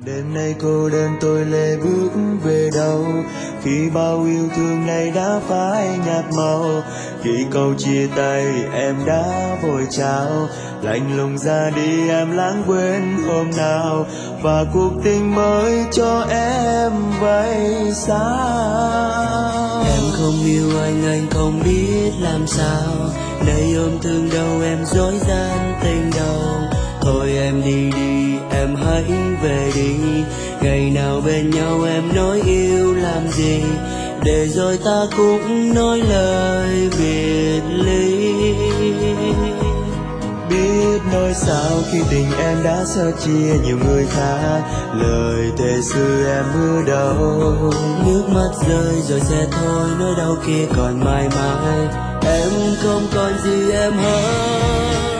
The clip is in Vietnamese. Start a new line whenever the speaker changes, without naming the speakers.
Đêm nay cô đơn tôi lê bước về đâu, khi bao yêu thương này đã phai nhạt màu. Khi câu chia tay em đã vội chào, lạnh lùng ra đi em lãng quên hôm nào, và cuộc tình mới cho em vậy sao?
Em không yêu anh không biết làm sao, nơi ôm thương đâu em dối gian tình đầu. Thôi em đi đi, em hãy về đi, ngày nào bên nhau em nói yêu làm gì, để rồi ta cũng nói lời biệt ly.
Biết nói sao khi tình em đã sớt chia nhiều người khác, lời thề xưa em mưa đâu.
Nước mắt rơi rồi sẽ thôi, nỗi đau kia còn mãi mãi, em không còn gì em hỡi.